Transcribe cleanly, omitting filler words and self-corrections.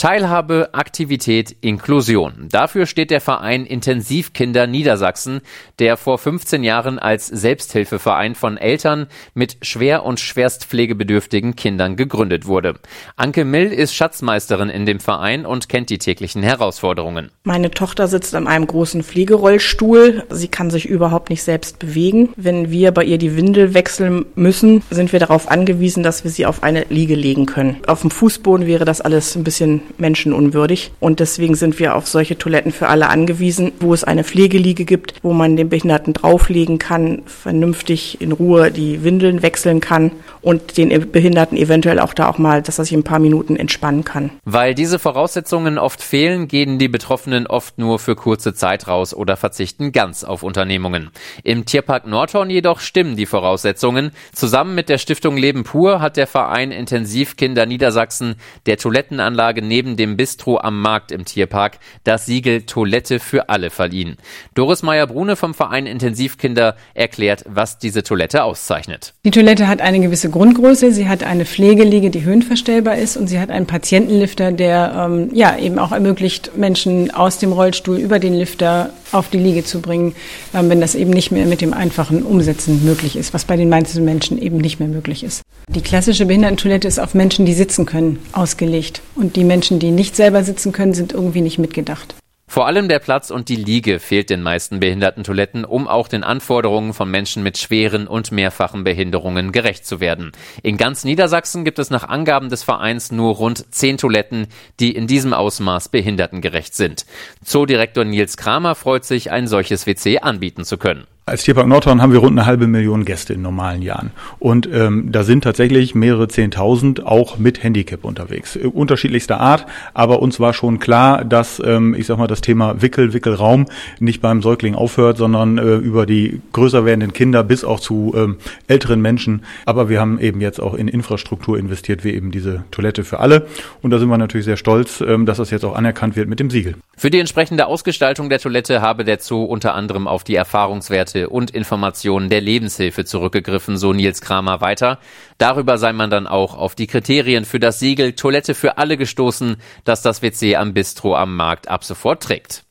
Teilhabe, Aktivität, Inklusion. Dafür steht der Verein Intensivkinder Niedersachsen, der vor 15 Jahren als Selbsthilfeverein von Eltern mit schwer- und schwerstpflegebedürftigen Kindern gegründet wurde. Anke Mill ist Schatzmeisterin in dem Verein und kennt die täglichen Herausforderungen. Meine Tochter sitzt an einem großen Pflegerollstuhl. Sie kann sich überhaupt nicht selbst bewegen. Wenn wir bei ihr die Windel wechseln müssen, sind wir darauf angewiesen, dass wir sie auf eine Liege legen können. Auf dem Fußboden wäre das alles ein bisschen menschenunwürdig. Und deswegen sind wir auf solche Toiletten für alle angewiesen, wo es eine Pflegeliege gibt, wo man den Behinderten drauflegen kann, vernünftig in Ruhe die Windeln wechseln kann und den Behinderten eventuell auch mal, dass er sich ein paar Minuten entspannen kann. Weil diese Voraussetzungen oft fehlen, gehen die Betroffenen oft nur für kurze Zeit raus oder verzichten ganz auf Unternehmungen. Im Tierpark Nordhorn jedoch stimmen die Voraussetzungen. Zusammen mit der Stiftung Leben pur hat der Verein Intensivkinder Niedersachsen der Toilettenanlage neben dem Bistro am Markt im Tierpark das Siegel Toilette für alle verliehen. Doris Meyer-Brune vom Verein Intensivkinder erklärt, was diese Toilette auszeichnet. Die Toilette hat eine gewisse Grundgröße, sie hat eine Pflegeliege, die höhenverstellbar ist, und sie hat einen Patientenlifter, der eben auch ermöglicht, Menschen aus dem Rollstuhl über den Lifter auf die Liege zu bringen, wenn das eben nicht mehr mit dem einfachen Umsetzen möglich ist, was bei den meisten Menschen eben nicht mehr möglich ist. Die klassische Behindertentoilette ist auf Menschen, die sitzen können, ausgelegt. Und die Menschen, die nicht selber sitzen können, sind irgendwie nicht mitgedacht. Vor allem der Platz und die Liege fehlt den meisten Behindertentoiletten, um auch den Anforderungen von Menschen mit schweren und mehrfachen Behinderungen gerecht zu werden. In ganz Niedersachsen gibt es nach Angaben des Vereins nur rund 10 Toiletten, die in diesem Ausmaß behindertengerecht sind. Zoodirektor Nils Kramer freut sich, ein solches WC anbieten zu können. Als Tierpark Nordhorn haben wir rund 500.000 Gäste in normalen Jahren. Und da sind tatsächlich mehrere 10.000 auch mit Handicap unterwegs. Unterschiedlichster Art, aber uns war schon klar, dass das Thema Wickelraum nicht beim Säugling aufhört, sondern über die größer werdenden Kinder bis auch zu älteren Menschen. Aber wir haben eben jetzt auch in Infrastruktur investiert, wie eben diese Toilette für alle. Und da sind wir natürlich sehr stolz, dass das jetzt auch anerkannt wird mit dem Siegel. Für die entsprechende Ausgestaltung der Toilette habe der Zoo unter anderem auf die Erfahrungswerte und Informationen der Lebenshilfe zurückgegriffen, so Nils Kramer weiter. Darüber sei man dann auch auf die Kriterien für das Siegel Toilette für alle gestoßen, das das WC am Bistro am Markt ab sofort trägt.